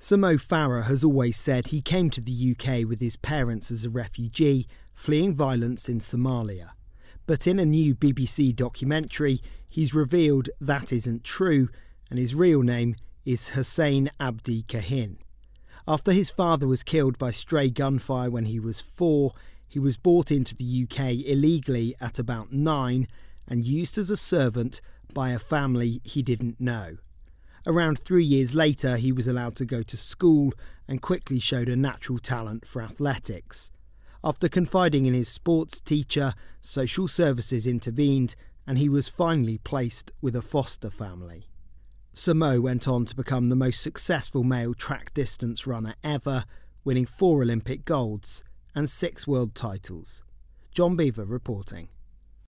Sir Mo Farah has always said he came to the UK with his parents as a refugee, fleeing violence in Somalia. But in a new BBC documentary, he's revealed that isn't true, and his real name is Hussein Abdi Kahin. After his father was killed by stray gunfire when he was 4, he was brought into the UK illegally at about 9 and used as a servant by a family he didn't know. Around 3 years later, he was allowed to go to school and quickly showed a natural talent for athletics. After confiding in his sports teacher, social services intervened and he was finally placed with a foster family. Sir Mo went on to become the most successful male track distance runner ever, winning 4 Olympic golds and 6 world titles. John Beaver reporting.